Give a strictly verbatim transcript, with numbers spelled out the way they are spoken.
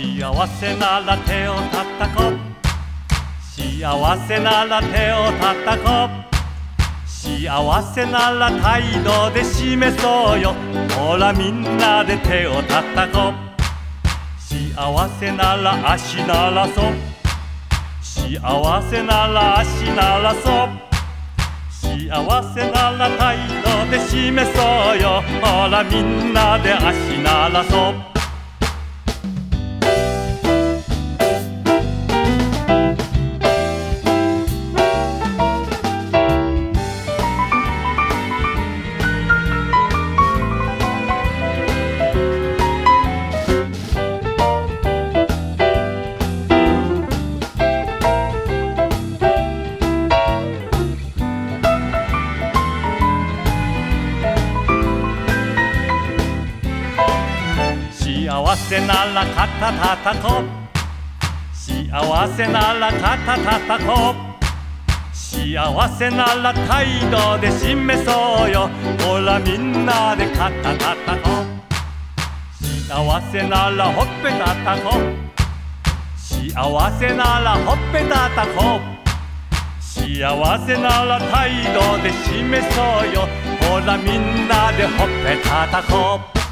幸せなら手を叩こう。幸せなら手を叩こう。幸せなら態度で示そうよ。ほらみんなで手を叩こう。幸せなら足ならそう。幸せなら足ならそう。幸せなら態度で示そうよ。ほらみんなで足ならそう。幸せなら肩叩こう。幸せなら肩叩こう。幸せなら態度で示そうよ。ほらみんなで肩叩こう。幸せならほっぺ叩こう。幸せならほっぺ叩こう。幸せなら態度で示そうよ。ほらみんなでほっぺ叩こう。